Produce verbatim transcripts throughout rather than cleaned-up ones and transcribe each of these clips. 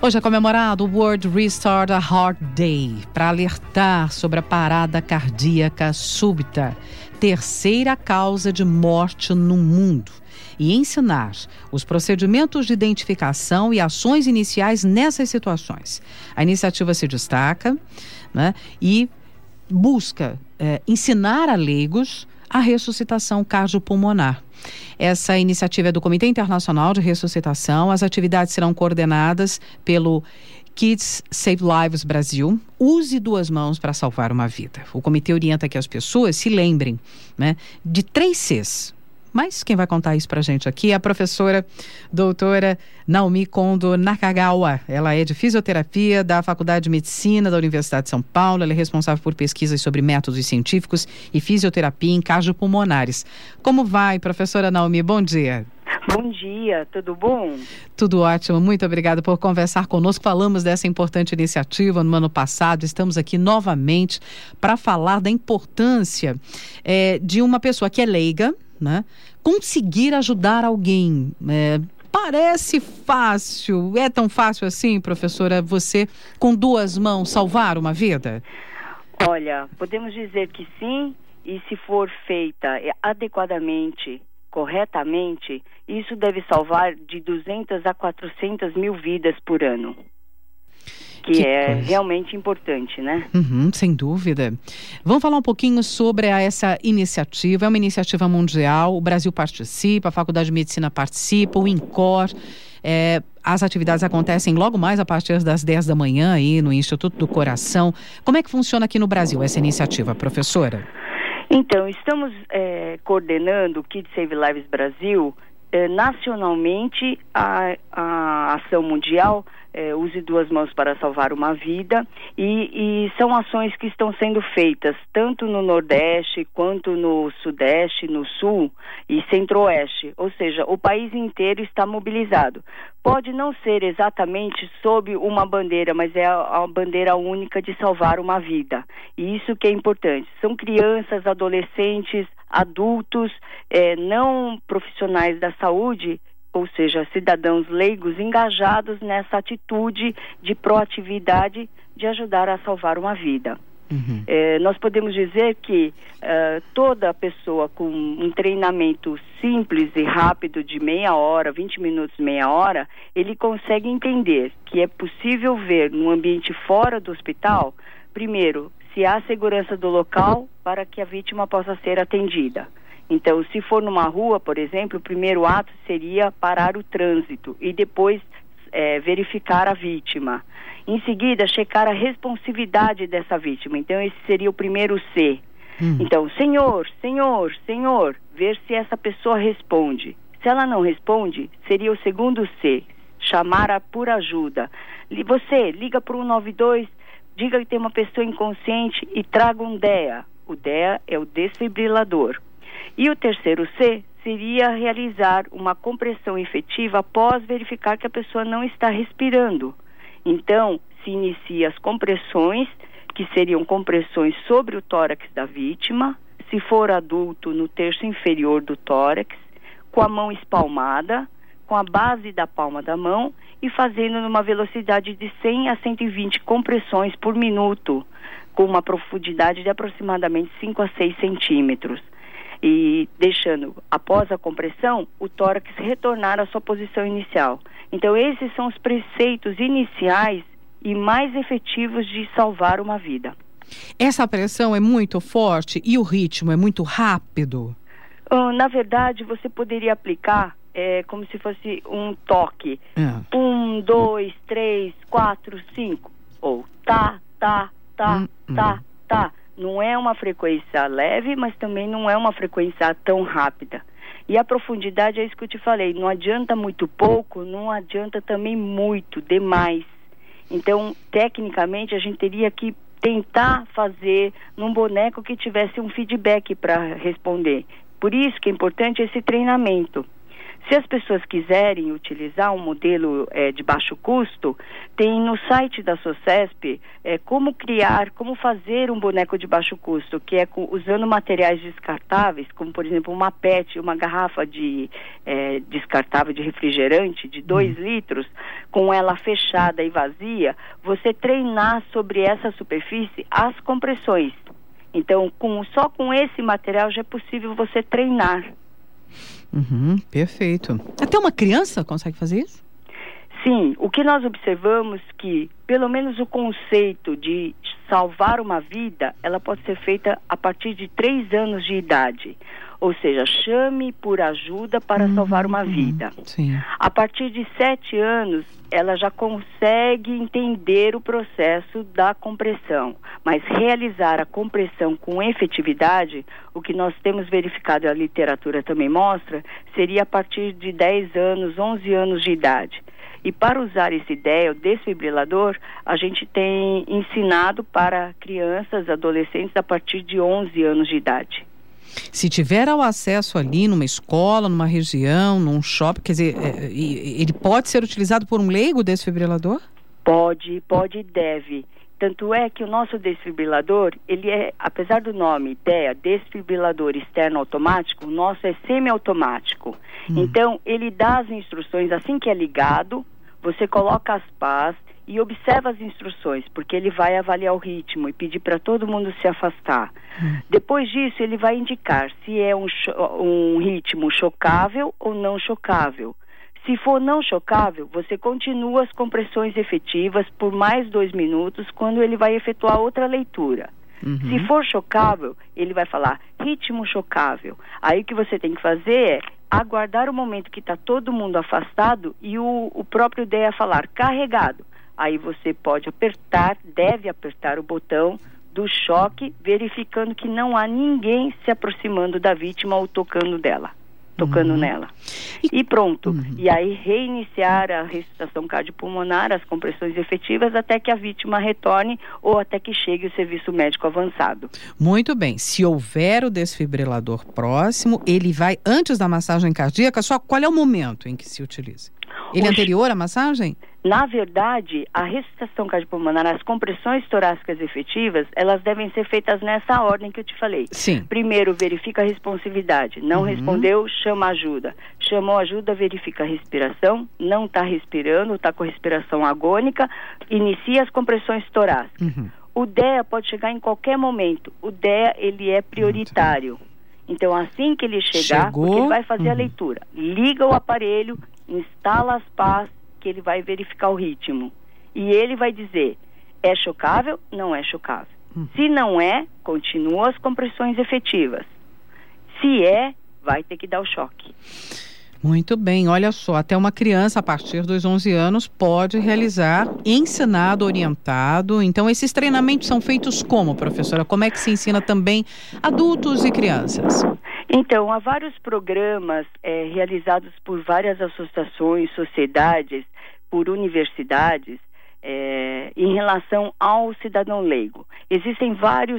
Hoje é comemorado o World Restart a Heart Day para alertar sobre a parada cardíaca súbita, terceira causa de morte no mundo, e ensinar os procedimentos de identificação e ações iniciais nessas situações. A iniciativa se destaca, né, e busca é, ensinar a leigos a ressuscitação cardiopulmonar. Essa iniciativa é do Comitê Internacional de Ressuscitação. As atividades serão coordenadas pelo Kids Save Lives Brasil. Use duas mãos para salvar uma vida. O comitê orienta que as pessoas se lembrem, né, de três Cs. Mas quem vai contar isso para a gente aqui é a professora doutora Naomi Kondo Nakagawa. Ela é de fisioterapia da Faculdade de Medicina da Universidade de São Paulo. Ela é responsável por pesquisas sobre métodos científicos e fisioterapia em cardiopulmonares. Como vai, professora Naomi? Bom dia. Bom dia, tudo bom? Tudo ótimo, muito obrigada por conversar conosco. Falamos dessa importante iniciativa no ano passado, estamos aqui novamente para falar da importância é, de uma pessoa que é leiga, né, conseguir ajudar alguém. É, parece fácil, é tão fácil assim, professora, você com duas mãos salvar uma vida? Olha, podemos dizer que sim, e se for feita adequadamente, corretamente, isso deve salvar de duzentas a quatrocentas mil vidas por ano. Que, que é coisa. Realmente importante, né? Uhum, sem dúvida. Vamos falar um pouquinho sobre a, essa iniciativa. É uma iniciativa mundial, o Brasil participa, a Faculdade de Medicina participa, o INCOR. É, as atividades acontecem logo mais a partir das dez da manhã aí no Instituto do Coração. Como é que funciona aqui no Brasil essa iniciativa, professora? Então, estamos é, coordenando o Kids Save Lives Brasil. É, nacionalmente, a, a ação mundial é, Use Duas Mãos para Salvar uma Vida, e, e são ações que estão sendo feitas tanto no Nordeste, quanto no Sudeste, no Sul e Centro-Oeste, ou seja, o país inteiro está mobilizado. Pode não ser exatamente sob uma bandeira, mas é a, a bandeira única de salvar uma vida, e isso que é importante. São crianças, adolescentes, adultos, é, não profissionais da saúde, ou seja, cidadãos leigos engajados nessa atitude de proatividade de ajudar a salvar uma vida. Uhum. É, nós podemos dizer que uh, toda pessoa com um treinamento simples e rápido de meia hora, vinte minutos, meia hora, ele consegue entender que é possível ver no ambiente fora do hospital, primeiro, se há segurança do local para que a vítima possa ser atendida. Então, se for numa rua, por exemplo, o primeiro ato seria parar o trânsito e depois é, verificar a vítima. Em seguida, checar a responsividade dessa vítima. Então, esse seria o primeiro C. Hum. Então, senhor, senhor, senhor, ver se essa pessoa responde. Se ela não responde, seria o segundo C, chamar a por ajuda. Você, liga para o um nove dois, diga que tem uma pessoa inconsciente e traga um D E A. O D E A é o desfibrilador. E o terceiro C seria realizar uma compressão efetiva após verificar que a pessoa não está respirando. Então, se inicia as compressões, que seriam compressões sobre o tórax da vítima, se for adulto, no terço inferior do tórax, com a mão espalmada, com a base da palma da mão e fazendo numa velocidade de cem a cento e vinte compressões por minuto, com uma profundidade de aproximadamente cinco a seis centímetros. E deixando, após a compressão, o tórax retornar à sua posição inicial. Então, esses são os preceitos iniciais e mais efetivos de salvar uma vida. Essa pressão é muito forte e o ritmo é muito rápido? Uh, na verdade, você poderia aplicar é, como se fosse um toque. É. Um, dois, três, quatro, cinco. Ou tá, tá, tá, hum, tá, hum. tá. Não é uma frequência leve, mas também não é uma frequência tão rápida. E a profundidade é isso que eu te falei. Não adianta muito pouco, não adianta também muito, demais. Então, tecnicamente, a gente teria que tentar fazer num boneco que tivesse um feedback para responder. Por isso que é importante esse treinamento. Se as pessoas quiserem utilizar um modelo é, de baixo custo, tem no site da SOCESP é, como criar, como fazer um boneco de baixo custo, que é com, usando materiais descartáveis, como por exemplo uma PET, uma garrafa de é, descartável de refrigerante de dois litros, com ela fechada e vazia, você treinar sobre essa superfície as compressões. Então, com, só com esse material já é possível você treinar. Uhum, perfeito. Até uma criança consegue fazer isso? Sim, o que nós observamos que, pelo menos o conceito de salvar uma vida, ela pode ser feita a partir de três anos de idade. Ou seja, chame por ajuda para uhum, salvar uma vida. Sim. A partir de sete anos, ela já consegue entender o processo da compressão. Mas realizar a compressão com efetividade, o que nós temos verificado e a literatura também mostra, seria a partir de dez anos, onze anos de idade. E para usar essa ideia, o desfibrilador, a gente tem ensinado para crianças, adolescentes, a partir de onze anos de idade. Se tiver ao acesso ali numa escola, numa região, num shopping, quer dizer, é, ele pode ser utilizado por um leigo, o desfibrilador? Pode, pode e deve. Tanto é que o nosso desfibrilador, ele é, apesar do nome, ideia, desfibrilador externo automático, o nosso é semiautomático. Hum. Então, ele dá as instruções assim que é ligado, você coloca as pás e observa as instruções, porque ele vai avaliar o ritmo e pedir para todo mundo se afastar. Hum. Depois disso, ele vai indicar se é um, um ritmo chocável ou não chocável. Se for não chocável, você continua as compressões efetivas por mais dois minutos, quando ele vai efetuar outra leitura. Uhum. Se for chocável, ele vai falar ritmo chocável. Aí o que você tem que fazer é aguardar o momento que está todo mundo afastado e o, o próprio D E A falar carregado. Aí você pode apertar, deve apertar o botão do choque, verificando que não há ninguém se aproximando da vítima ou tocando dela. tocando uhum. nela. E, e pronto. Uhum. E aí reiniciar a ressuscitação cardiopulmonar, as compressões efetivas, até que a vítima retorne ou até que chegue o serviço médico avançado. Muito bem. Se houver o desfibrilador próximo, ele vai antes da massagem cardíaca, só qual é o momento em que se utiliza? Ele é anterior à massagem? Na verdade, a ressuscitação cardiopulmonar, as compressões torácicas efetivas, elas devem ser feitas nessa ordem que eu te falei. Sim. Primeiro, verifica a responsividade. Não uhum. respondeu, chama ajuda. Chamou ajuda, verifica a respiração. Não está respirando, está com respiração agônica. Inicia as compressões torácicas. Uhum. O D E A pode chegar em qualquer momento. O D E A, ele é prioritário. Então, assim que ele chegar, Chegou. porque ele vai fazer uhum. a leitura. Liga o aparelho, instala as pás, que ele vai verificar o ritmo. E ele vai dizer, é chocável? Não é chocável. Hum. Se não é, continua as compressões efetivas. Se é, vai ter que dar o choque. Muito bem, olha só, até uma criança a partir dos onze anos pode realizar, ensinado, orientado. Então esses treinamentos são feitos como, professora? Como é que se ensina também adultos e crianças? Então, há vários programas é, realizados por várias associações, sociedades, por universidades, é, em relação ao cidadão leigo. Existem vários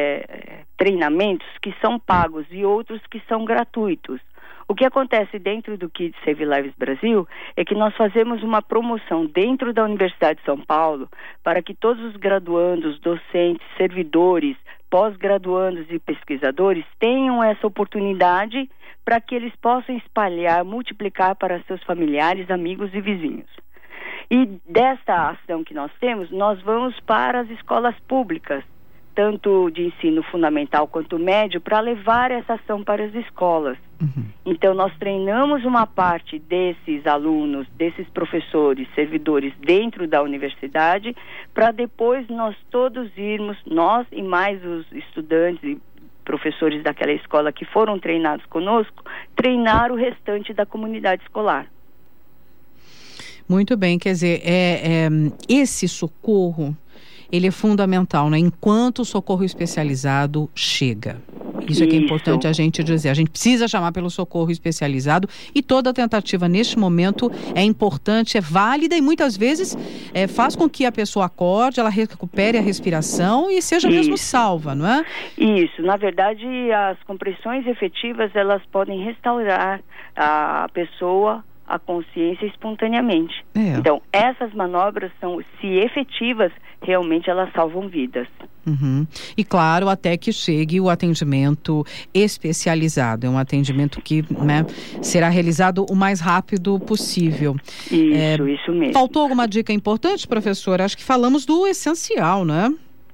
é, treinamentos que são pagos e outros que são gratuitos. O que acontece dentro do Kids Save Lives Brasil é que nós fazemos uma promoção dentro da Universidade de São Paulo para que todos os graduandos, docentes, servidores, pós-graduandos e pesquisadores tenham essa oportunidade para que eles possam espalhar, multiplicar para seus familiares, amigos e vizinhos. E desta ação que nós temos, nós vamos para as escolas públicas, tanto de ensino fundamental quanto médio, para levar essa ação para as escolas. Uhum. Então, nós treinamos uma parte desses alunos, desses professores, servidores dentro da universidade, para depois nós todos irmos, nós e mais os estudantes e professores daquela escola que foram treinados conosco, treinar o restante da comunidade escolar. Muito bem, quer dizer, é, é, esse socorro, ele é fundamental, né? Enquanto o socorro especializado chega. Isso é que é importante a gente dizer. A gente precisa chamar pelo socorro especializado e toda tentativa neste momento é importante, é válida e muitas vezes é, faz com que a pessoa acorde, ela recupere a respiração e seja Isso. mesmo salva, não é? Isso. Na verdade, as compressões efetivas, elas podem restaurar a pessoa a consciência espontaneamente. É. Então, essas manobras são, se efetivas, realmente elas salvam vidas. Uhum. E claro, até que chegue o atendimento especializado. É um atendimento que, né, será realizado o mais rápido possível. Isso, é, isso mesmo. Faltou alguma dica importante, professora? Acho que falamos do essencial, não é?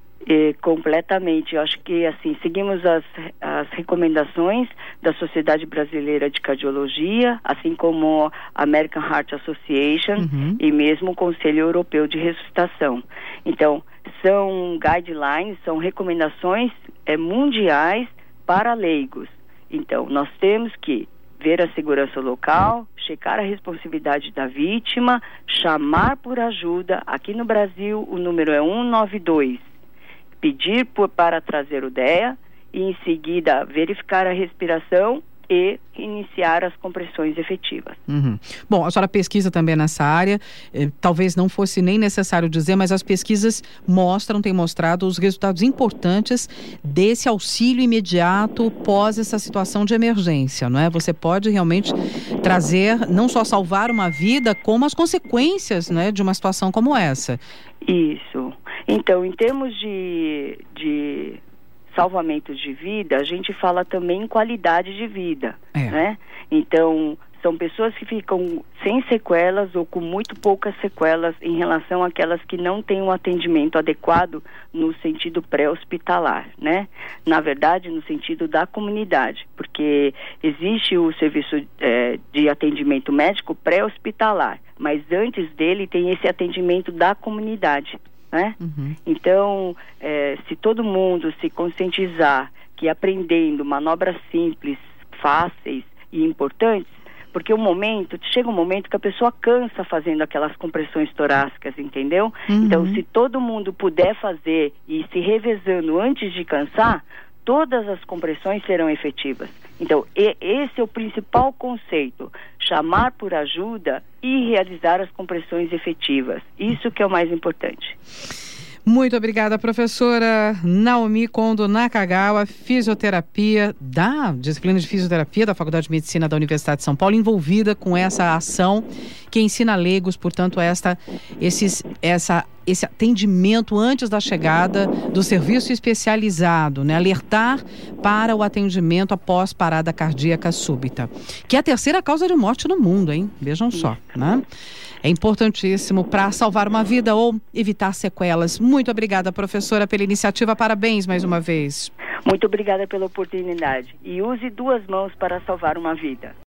É, completamente. Eu acho que, assim, seguimos as, as recomendações da Sociedade Brasileira de Cardiologia, assim como a American Heart Association uhum. e mesmo o Conselho Europeu de Ressuscitação. Então, são guidelines, são recomendações é, mundiais para leigos. Então, nós temos que ver a segurança local, checar a responsividade da vítima, chamar por ajuda. Aqui no Brasil, o número é um nove dois. Pedir por, para trazer o D E A e, em seguida, verificar a respiração e iniciar as compressões efetivas. Uhum. Bom, a senhora pesquisa também nessa área, eh, talvez não fosse nem necessário dizer, mas as pesquisas mostram, têm mostrado os resultados importantes desse auxílio imediato pós essa situação de emergência, não é? Você pode realmente trazer, não só salvar uma vida, como as consequências, né, de uma situação como essa. Isso. Então, em termos de, de salvamento de vida, a gente fala também em qualidade de vida, é. né? Então, são pessoas que ficam sem sequelas ou com muito poucas sequelas em relação àquelas que não têm um atendimento adequado no sentido pré-hospitalar, né? Na verdade, no sentido da comunidade, porque existe o serviço é, de atendimento médico pré-hospitalar, mas antes dele tem esse atendimento da comunidade, né? Uhum. Então, é, se todo mundo se conscientizar que aprendendo manobras simples, fáceis e importantes, porque o momento, chega um momento que a pessoa cansa fazendo aquelas compressões torácicas, entendeu? Uhum. Então, se todo mundo puder fazer e se revezando antes de cansar, todas as compressões serão efetivas. Então, e, esse é o principal conceito, chamar por ajuda e realizar as compressões efetivas. Isso que é o mais importante. Muito obrigada, professora Naomi Kondo Nakagawa, fisioterapia da disciplina de fisioterapia da Faculdade de Medicina da Universidade de São Paulo, envolvida com essa ação que ensina leigos, portanto, esta, esses, essa, esse atendimento antes da chegada do serviço especializado, né? Alertar para o atendimento após parada cardíaca súbita, que é a terceira causa de morte no mundo, hein? Vejam só, né? É importantíssimo para salvar uma vida ou evitar sequelas. Muito obrigada, professora, pela iniciativa. Parabéns mais uma vez. Muito obrigada pela oportunidade. E use duas mãos para salvar uma vida.